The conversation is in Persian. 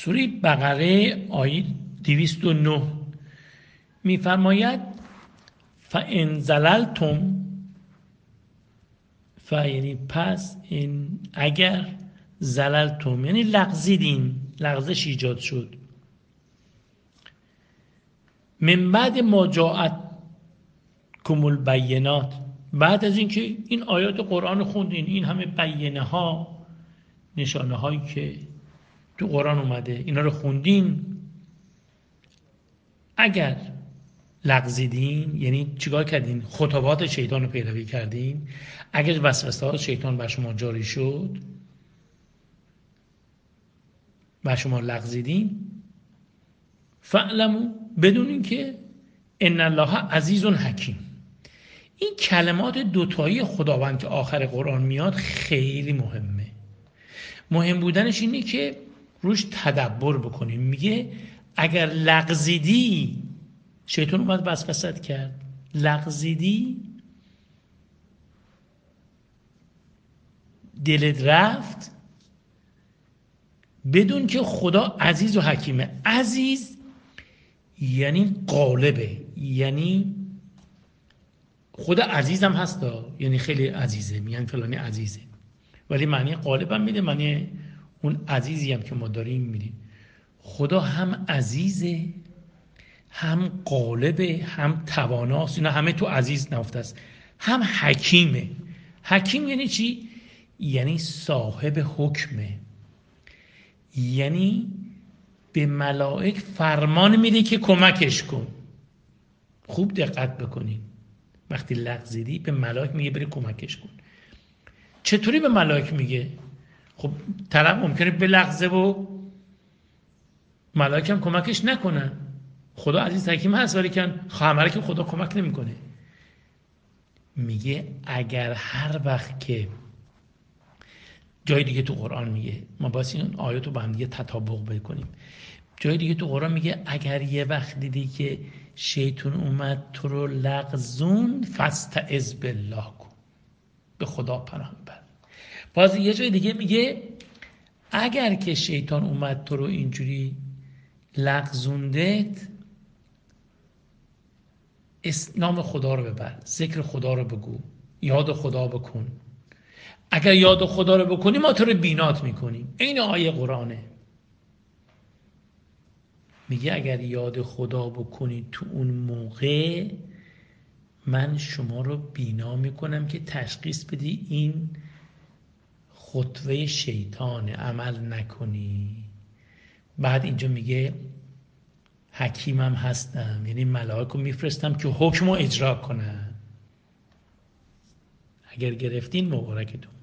سوره بقره آیه 209 میفرماید فَإِنْ زَلَلْتُمْ یعنی پس این اگر زللتم یعنی لغزیدین، لغزش ایجاد شد، من بعد ما جاءتکم البینات، بعد از اینکه این آیات قرآن خوندین، این همه بینه ها، نشانه هایی که تو قرآن اومده اینا رو خوندین، اگر لغزیدین یعنی چیکار کردین؟ خطوات شیطان رو پیروی کردین، اگر وسوسه ها شیطان بر شما جاری شد، بر شما لغزیدین، فاعلموا، بدونین که ان الله عزیز حکیم. این کلمات دوتایی خداوند که آخر قرآن میاد خیلی مهمه. مهم بودنش اینه که روش تدبر بکنیم. میگه اگر لغزیدی، شیطان اومد وسوسه کرد، لغزیدی، دلت رفت، بدون که خدا عزیز و حکیمه. عزیز یعنی غالبه، یعنی خدا عزیزم هست، یعنی خیلی عزیزه، میگن فلانی عزیزه، ولی معنی غالب هم میده، معنی اون عزیزی هم که ما داریم میده. خدا هم عزیزه، هم غالبه، هم تواناست، اینا همه تو عزیز نهفته است. هم حکیمه. حکیم یعنی چی؟ یعنی صاحب حکمه، یعنی به ملائک فرمان میده که کمکش کن. خوب دقت بکنین، وقتی لغزیدی به ملائک میگه بری کمکش کن. چطوری به ملائک میگه؟ خب طرف ممکنه بلغزه و ملائک هم کمکش نکنن. خدا عزیز حکیم هست، ولی که خامره که خدا کمک نمیکنه. میگه اگر هر وقت که جای دیگه تو قرآن میگه، ما باید این آیاتو با هم دیگه تطابق بکنیم. جای دیگه تو قرآن میگه اگر یه وقت دیدی که شیطان اومد تو رو لغزون، فاستعذ بالله کن، به خدا پناه ببر. باز یه جای دیگه میگه اگر که شیطان اومد تو رو اینجوری لغزوندت، نام خدا رو ببر، ذکر خدا رو بگو، یاد خدا بکن. اگر یاد خدا رو بکنی ما تو رو بینات میکنیم. این آیه قرآنه. میگه اگر یاد خدا بکنی تو اون موقع، من شما رو بینا میکنم که تشخیص بدی این خطوه شیطان، عمل نکنی. بعد اینجا میگه حکیمم هستم، یعنی ملائک رو میفرستم که حکم رو اجرا کنن. اگر گرفتین مبارکتون.